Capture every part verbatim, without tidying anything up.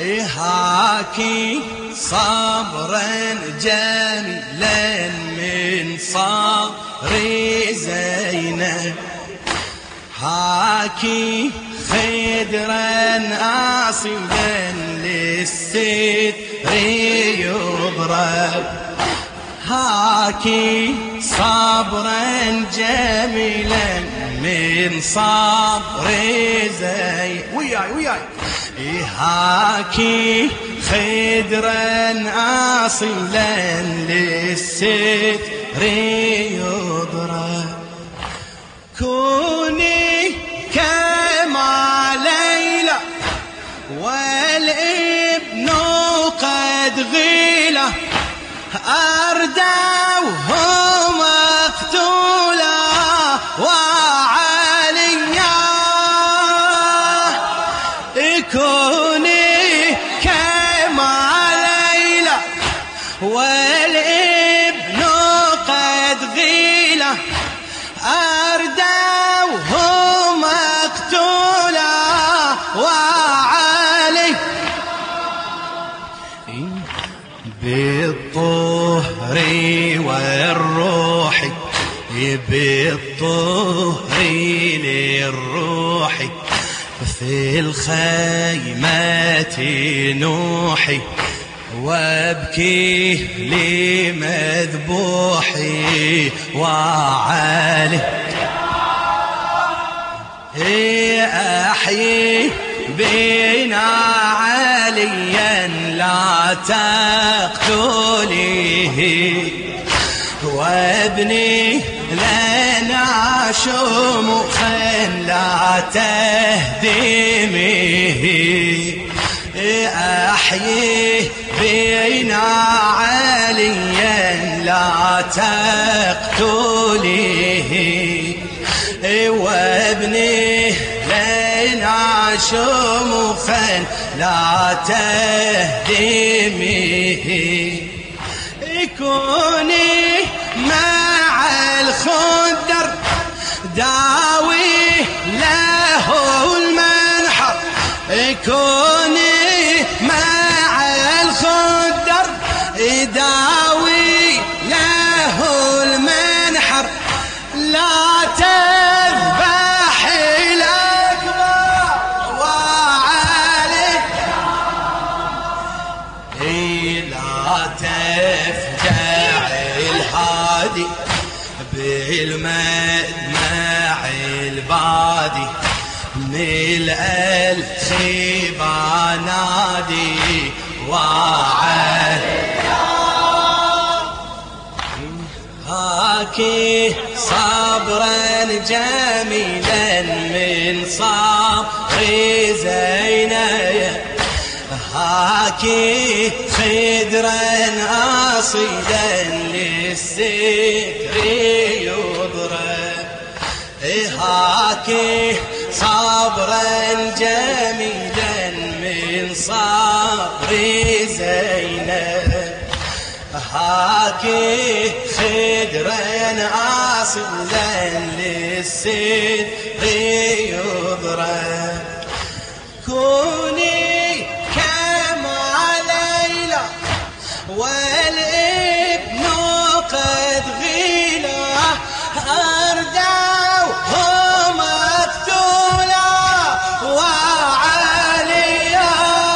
هاكي صبرا جميلا من صبر زينب، هاكي خدرا آصبا للستر يضرب، هاكي صبرا جميلا من صبر زي وياي وياي هاكي خدرا آصلا للستر يضرب، كوني كما ليلى والابن قد غيله، أردوه مقتولا وعليا، كوني كما ليلى والابن قد غيله، أردوه مقتولا وعلي، بالطهر والروح بالطهر للروح في الخيمة نوحي، وابكي لمذبوحي وعلي، أحيي بنا عليا لا تقتليه، وابني لنا شموخا لا تهدميه، أحيي بنا عليا لا تقتليه، وابني لنا شموخا لا تهدميه، كوني مع الخدر داوي له المنحر، كوني مع الخدر داوي له المنحر، لا تذبح الأكبر وعلي، لا تفجع الهادي بالمدمع البادي، ملء الخيبة نادي وعلي، هاكي صبرا جميلا من صبر زينب، هاكي خدرا آصدا للستر يضرب، هاكي صبرا جميلا من صبر زينب، هاكي خدرا آصلا للستر يضرب، كوني كما ليلى والابن قد غيله، أردوه مقتولا وعليا،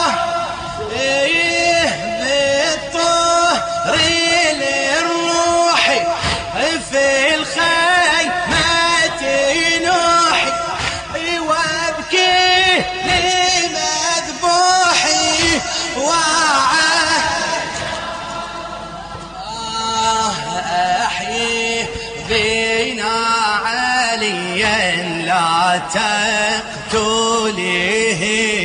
بالطهر للروح في الخيمة نوحي، وابكي لمذبوحي وعلي، أحيي بنا عليا لا تقتليه،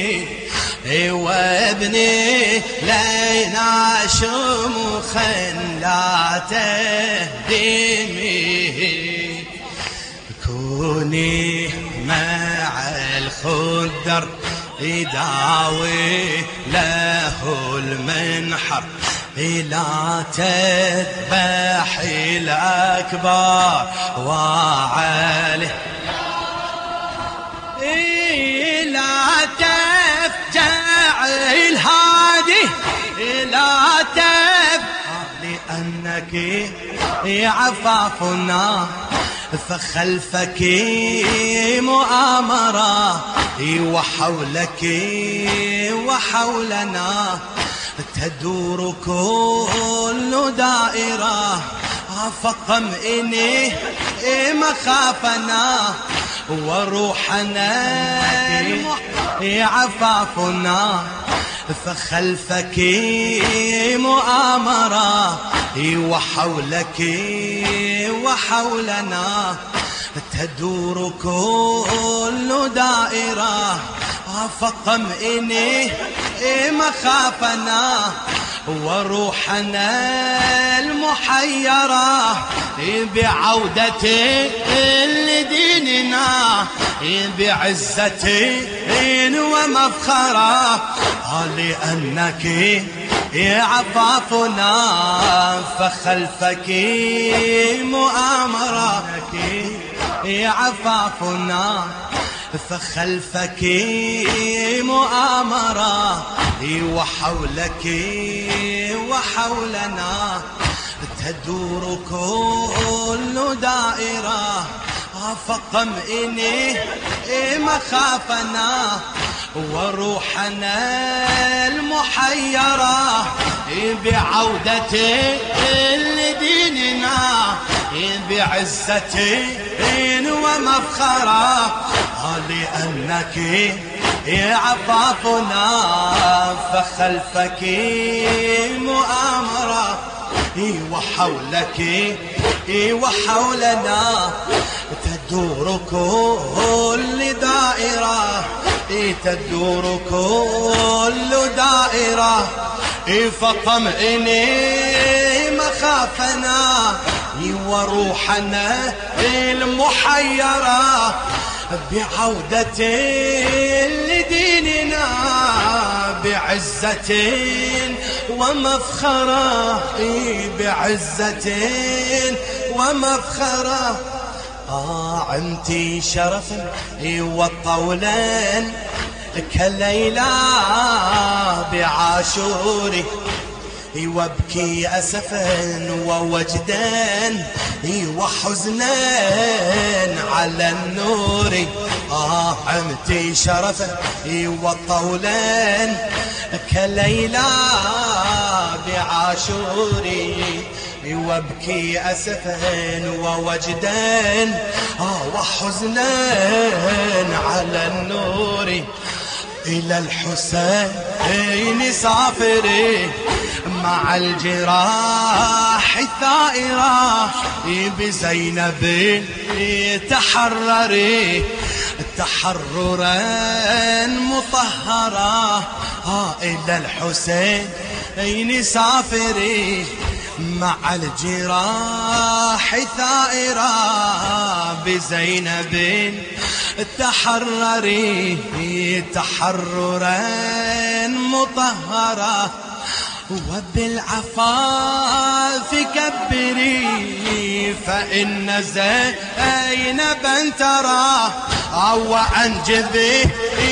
وابني لنا شموخا لا تهدميه، كوني مع الخدر يداوي له المنحر، لا تذبح الأكبر وعليه، لا تفتح الهوى عفافنا فخلفك مؤامرة وحولك وحولنا تدور كل دائرة فطمئني مخافنا وروحنا عفافنا فخلفك مؤامرة وحولك وحولنا تدور كل دائرة فطمئني مخافنا وروحنا المحيرة بعودة لديننا بعزة ومفخرة لأنك عفافنا فخلفك مؤامرة عفافنا فخلفك مؤامرة وحولك وحولنا تدور كل دائرة فطمئني مخافنا وروحنا المحيرة بعودة لديننا بعزة ومفخرة لأنك عفافنا فخلفك مؤامرة وحولك وحولنا تدور كل دائرة تدور كل دائرة فطمئني مخافنا وروحنا المحيرة بعودة لديننا بعزة ومفخرة بعزة ومفخرة عمتي شرفا والطولان كليلى بعاشوري وابكي أسفا ووجدان وحزنا على النور آه عمتي شرفا والطولان كليلى بعاشوري وابكي أسفا ووجدان آه وحزنا على النور إلى الحسين سافري مع الجراح الثائرة بزينب تحرري تحررا مطهرا آه إلى الحسين سافري مع الجراح ثائرة بزينب تحرري تحررا مطهرا وبالعفاف كبري فإن زينبا ترى أو أنجبي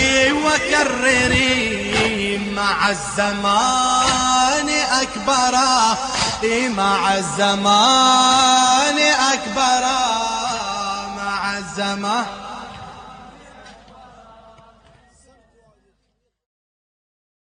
وكرري مع الزمان أكبرا مع الزمان أكبرا مع الزمان